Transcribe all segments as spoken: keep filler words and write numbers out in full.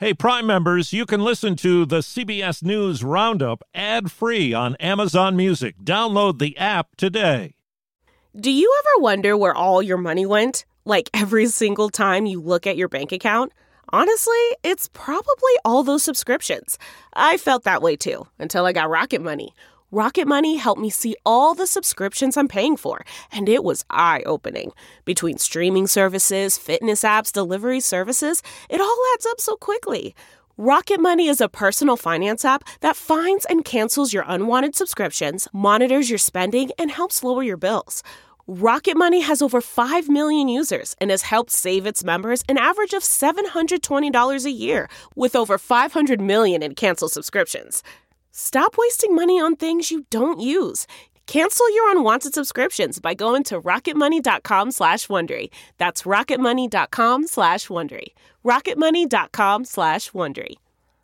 Hey, Prime members, you can listen to the C B S News Roundup ad-free on Amazon Music. Download the app today. Do you ever wonder where all your money went? Like every single time you look at your bank account? Honestly, it's probably all those subscriptions. I felt that way too, until I got Rocket Money. Rocket Money helped me see all the subscriptions I'm paying for, and it was eye-opening. Between streaming services, fitness apps, delivery services, it all adds up so quickly. Rocket Money is a personal finance app that finds and cancels your unwanted subscriptions, monitors your spending, and helps lower your bills. Rocket Money has over five million users and has helped save its members an average of seven hundred twenty dollars a year, with over five hundred million in canceled subscriptions. Stop wasting money on things you don't use. Cancel your unwanted subscriptions by going to rocketmoney.com slash Wondery. That's rocketmoney.com slash Wondery. rocketmoney.com slash Wondery.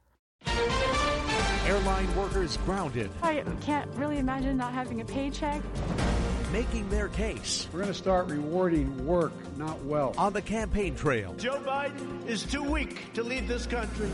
Airline workers grounded. I can't really imagine not having a paycheck. Making their case. We're going to start rewarding work, not wealth. On the campaign trail. Joe Biden is too weak to lead this country.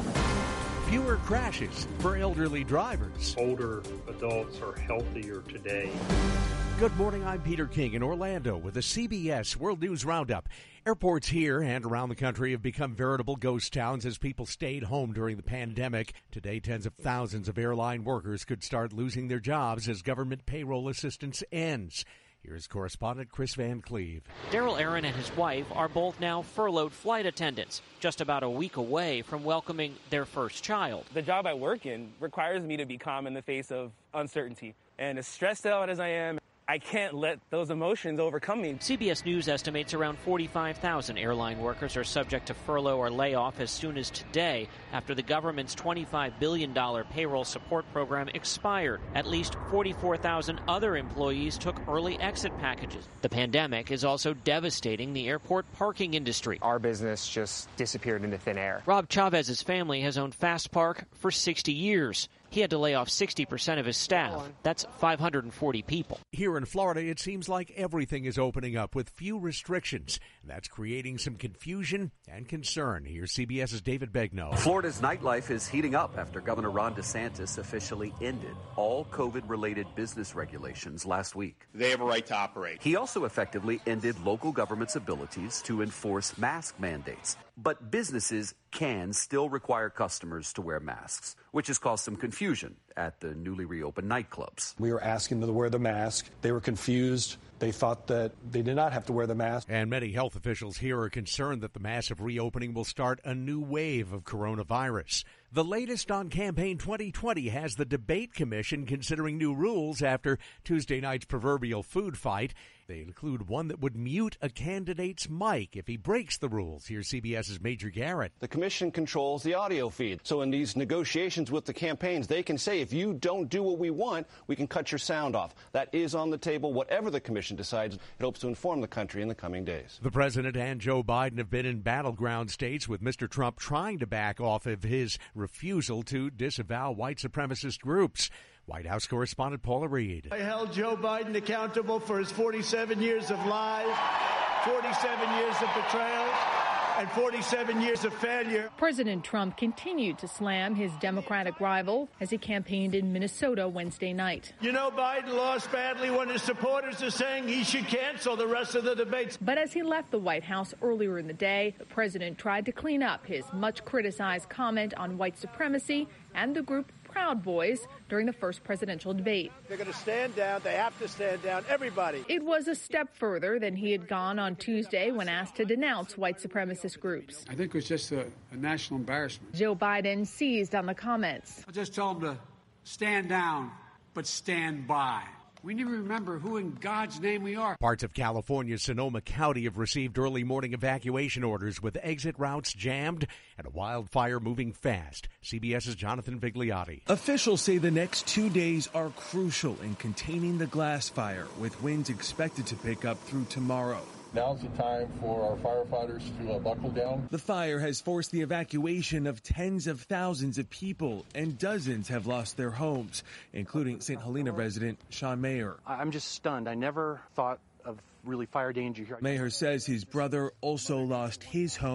Fewer crashes for elderly drivers. Older adults are healthier today. Good morning, I'm Peter King in Orlando with the C B S World News Roundup. Airports here and around the country have become veritable ghost towns as people stayed home during the pandemic. Today, tens of thousands of airline workers could start losing their jobs as government payroll assistance ends. Here's correspondent Chris Van Cleve. Daryl Aaron and his wife are both now furloughed flight attendants, just about a week away from welcoming their first child. The job I work in requires me to be calm in the face of uncertainty. And as stressed out as I am, I can't let those emotions overcome me. C B S News estimates around forty-five thousand airline workers are subject to furlough or layoff as soon as today after the government's twenty-five billion dollars payroll support program expired. At least forty-four thousand other employees took early exit packages. The pandemic is also devastating the airport parking industry. Our business just disappeared into thin air. Rob Chavez's family has owned Fast Park for sixty years. He had to lay off sixty percent of his staff. That's five hundred forty people. Here in Florida, it seems like everything is opening up with few restrictions. That's creating some confusion and concern. Here's CBS's David Begnaud. Florida's nightlife is heating up after Governor Ron DeSantis officially ended all COVID-related business regulations last week. They have a right to operate. He also effectively ended local government's abilities to enforce mask mandates. But businesses can still require customers to wear masks, which has caused some confusion at the newly reopened nightclubs. We were asking them to wear the mask. They were confused. They thought that they did not have to wear the mask. And many health officials here are concerned that the massive reopening will start a new wave of coronavirus. The latest on Campaign twenty twenty has the Debate Commission considering new rules after Tuesday night's proverbial food fight. They include one that would mute a candidate's mic if he breaks the rules. Here's CBS's Major Garrett. The commission controls the audio feed. So in these negotiations with the campaigns, they can say, if you don't do what we want, we can cut your sound off. That is on the table. Whatever the commission decides, it hopes to inform the country in the coming days. The president and Joe Biden have been in battleground states, with Mister Trump trying to back off of his refusal to disavow white supremacist groups. White House correspondent Paula Reed. I held Joe Biden accountable for his forty-seven years of lies, forty-seven years of betrayal, and forty-seven years of failure. President Trump continued to slam his Democratic rival as he campaigned in Minnesota Wednesday night. You know, Biden lost badly when his supporters are saying he should cancel the rest of the debates. But as he left the White House earlier in the day, the president tried to clean up his much criticized comment on white supremacy and the group Proud Boys during the first presidential debate. They're going to stand down. They have to stand down. Everybody. It was a step further than he had gone on Tuesday when asked to denounce white supremacist groups. I think it was just a, a national embarrassment. Joe Biden seized on the comments. I'll just tell them to stand down, but stand by. We need to remember who in God's name we are. Parts of California's Sonoma County have received early morning evacuation orders with exit routes jammed and a wildfire moving fast. CBS's Jonathan Vigliotti. Officials say the next two days are crucial in containing the glass fire, with winds expected to pick up through tomorrow. Now's the time for our firefighters to uh, buckle down. The fire has forced the evacuation of tens of thousands of people, and dozens have lost their homes, including Saint Helena resident Sean Mayer. I'm just stunned. I never thought of really fire danger here. Mayer says his brother also lost his home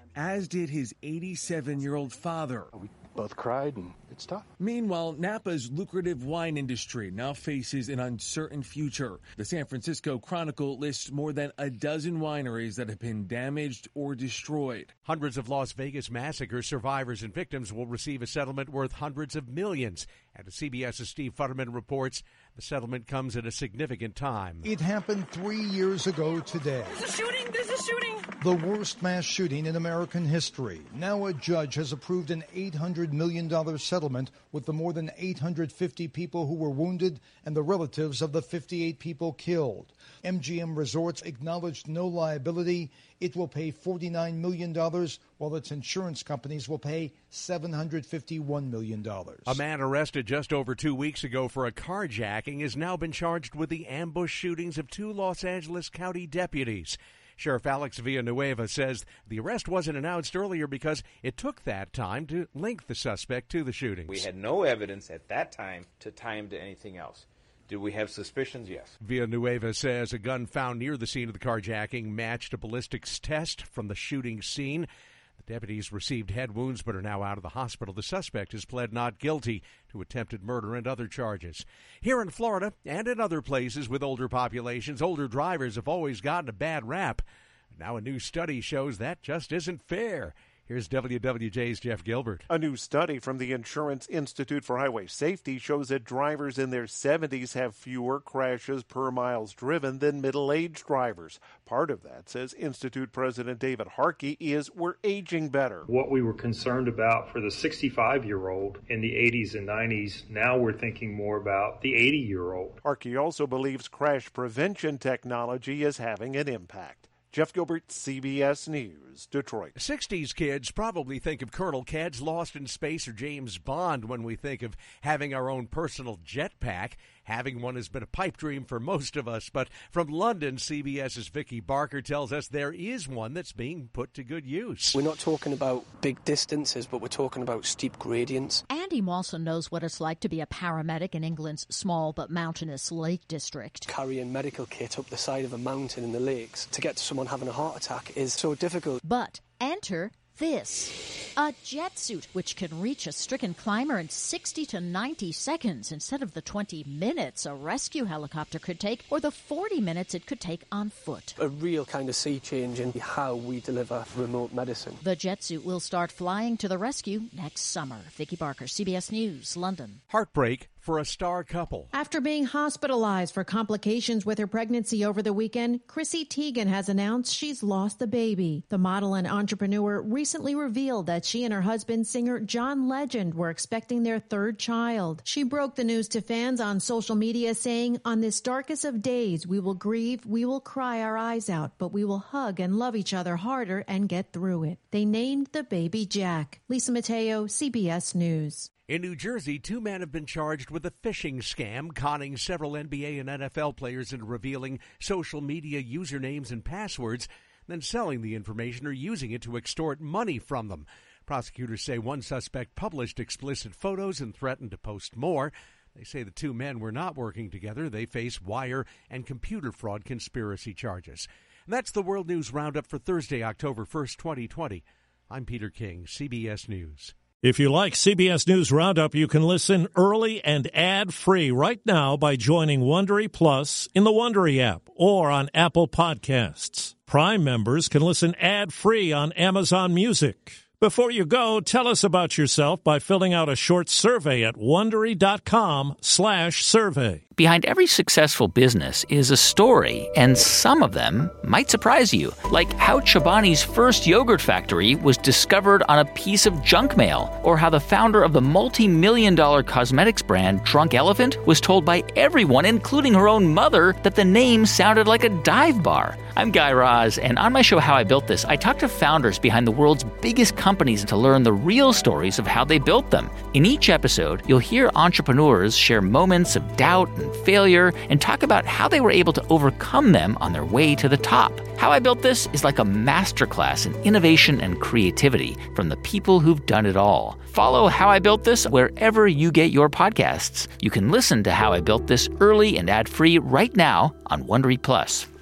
as did his eighty-seven-year-old father. We both cried, and it's tough. Meanwhile, Napa's lucrative wine industry now faces an uncertain future. The San Francisco Chronicle lists more than a dozen wineries that have been damaged or destroyed. Hundreds of Las Vegas massacre survivors and victims will receive a settlement worth hundreds of millions. And as CBS's Steve Futterman reports, the settlement comes at a significant time. It happened three years ago today. There's a shooting! There's a shooting! The worst mass shooting in American history. Now a judge has approved an eight hundred million dollars settlement with the more than eight hundred fifty people who were wounded and the relatives of the fifty-eight people killed. M G M Resorts acknowledged no liability. It will pay forty-nine million dollars, while its insurance companies will pay seven hundred fifty-one million dollars. A man arrested just over two weeks ago for a carjacking has now been charged with the ambush shootings of two Los Angeles County deputies. Sheriff Alex Villanueva says the arrest wasn't announced earlier because it took that time to link the suspect to the shootings. We had no evidence at that time to tie him to anything else. Did we have suspicions? Yes. Villanueva says a gun found near the scene of the carjacking matched a ballistics test from the shooting scene. The deputies received head wounds but are now out of the hospital. The suspect has pled not guilty to attempted murder and other charges. Here in Florida and in other places with older populations, older drivers have always gotten a bad rap. Now a new study shows that just isn't fair. Here's W W J's Jeff Gilbert. A new study from the Insurance Institute for Highway Safety shows that drivers in their seventies have fewer crashes per miles driven than middle-aged drivers. Part of that, says Institute President David Harkey, is we're aging better. What we were concerned about for the sixty-five-year-old in the eighties and nineties, now we're thinking more about the eighty-year-old. Harkey also believes crash prevention technology is having an impact. Jeff Gilbert, C B S News, Detroit. sixties kids probably think of Colonel Cad's Lost in Space or James Bond when we think of having our own personal jetpack. Having one has been a pipe dream for most of us, but from London, CBS's Vicky Barker tells us there is one that's being put to good use. We're not talking about big distances, but we're talking about steep gradients. Andy Mawson knows what it's like to be a paramedic in England's small but mountainous Lake District. Carrying medical kit up the side of a mountain in the lakes to get to someone having a heart attack is so difficult. But enter this, a jet suit which can reach a stricken climber in sixty to ninety seconds instead of the twenty minutes a rescue helicopter could take or the forty minutes it could take on foot. A real kind of sea change in how we deliver remote medicine. The jet suit will start flying to the rescue next summer. Vicky Barker, C B S News, London. Heartbreak for a star couple. After being hospitalized for complications with her pregnancy over the weekend, Chrissy Teigen has announced she's lost the baby. The model and entrepreneur recently revealed that she and her husband, singer John Legend, were expecting their third child. She broke the news to fans on social media saying, "On this darkest of days, we will grieve, we will cry our eyes out, but we will hug and love each other harder and get through it." They named the baby Jack. Lisa Mateo, C B S News. In New Jersey, two men have been charged with a phishing scam, conning several N B A and N F L players into revealing social media usernames and passwords, then selling the information or using it to extort money from them. Prosecutors say one suspect published explicit photos and threatened to post more. They say the two men were not working together. They face wire and computer fraud conspiracy charges. And that's the World News Roundup for Thursday, October first, twenty twenty. I'm Peter King, C B S News. If you like C B S News Roundup, you can listen early and ad-free right now by joining Wondery Plus in the Wondery app or on Apple Podcasts. Prime members can listen ad-free on Amazon Music. Before you go, tell us about yourself by filling out a short survey at Wondery.com slash survey. Behind every successful business is a story, and some of them might surprise you. Like how Chobani's first yogurt factory was discovered on a piece of junk mail, or how the founder of the multi-million dollar cosmetics brand Drunk Elephant was told by everyone, including her own mother, that the name sounded like a dive bar. I'm Guy Raz, and on my show How I Built This, I talk to founders behind the world's biggest companies to learn the real stories of how they built them. In each episode, you'll hear entrepreneurs share moments of doubt and failure and talk about how they were able to overcome them on their way to the top. How I Built This is like a masterclass in innovation and creativity from the people who've done it all. Follow How I Built This wherever you get your podcasts. You can listen to How I Built This early and ad-free right now on Wondery Plus.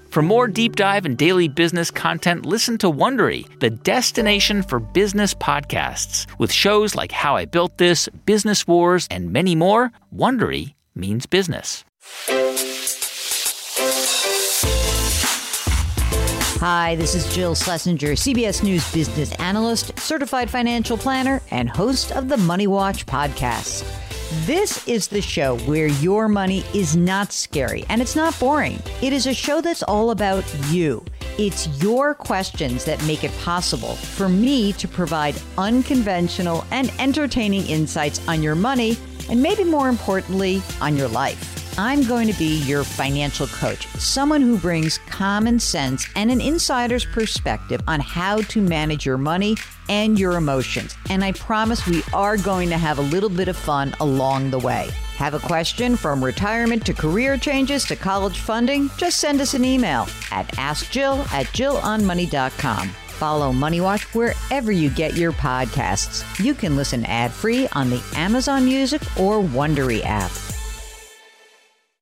For more deep dive and daily business content, listen to Wondery, the destination for business podcasts. With shows like How I Built This, Business Wars, and many more, Wondery means business. Hi, this is Jill Schlesinger, C B S News business analyst, certified financial planner, and host of the Money Watch podcast. This is the show where your money is not scary and it's not boring. It is a show that's all about you. It's your questions that make it possible for me to provide unconventional and entertaining insights on your money, and maybe more importantly, on your life. I'm going to be your financial coach, someone who brings common sense and an insider's perspective on how to manage your money and your emotions. And I promise we are going to have a little bit of fun along the way. Have a question from retirement to career changes to college funding? Just send us an email at askjill at jill on money dot com. Follow Money Watch wherever you get your podcasts. You can listen ad-free on the Amazon Music or Wondery app.